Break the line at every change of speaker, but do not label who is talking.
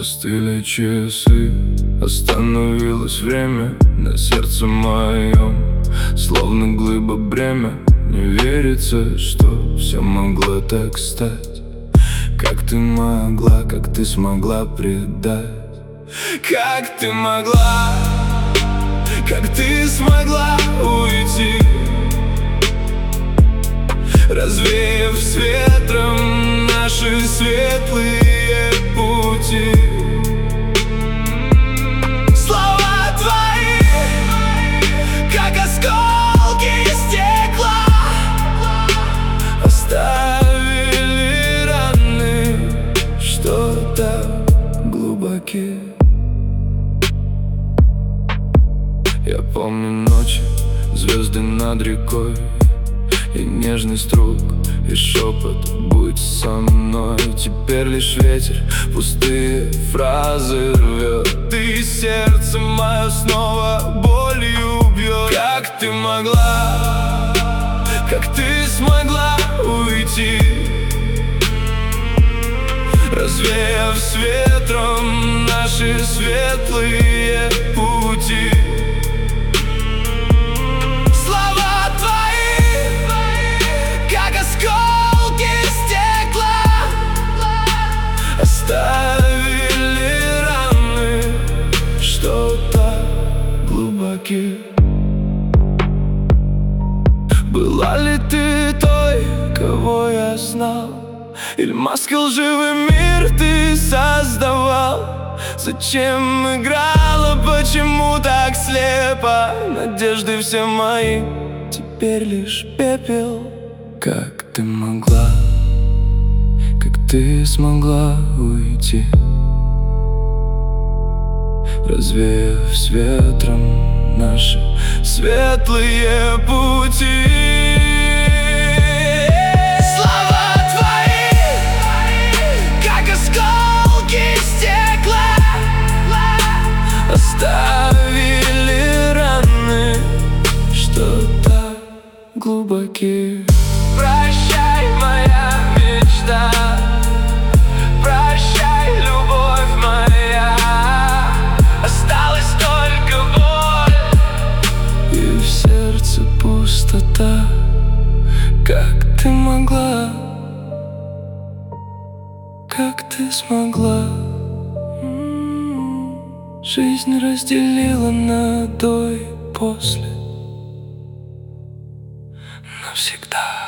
Застыли часы, остановилось время на сердце моем, словно глыба бремя. Не верится, что все могло так стать. Как ты могла, как ты смогла предать? Как ты могла, как ты смогла уйти, развеяв с ветром наши светлые пути? Слова твои, как осколки стекла, оставили раны, что так глубоки. Я помню ночи, звезды над рекой, и нежность рук, и шепот «будь со мной». Теперь лишь ветер пустые фразы рвет, и сердце мое снова болью бьет. Как ты могла, как ты смогла уйти, развеяв с ветром наши светлые пути? Оставили раны, что так глубоки. Была ли ты той, кого я знал? Или маской лживый мир ты создавал? Зачем играла, почему так слепо? Надежды все мои, теперь лишь пепел. Как ты могла, ты смогла уйти, развеяв с ветром наши светлые пути? Слова твои, как осколки стекла, оставили раны, что так глубоки. Прощай, моя мечта, прощай, любовь моя, осталась только боль и в сердце пустота. Как ты могла, как ты смогла? Жизнь разделила на до и после навсегда.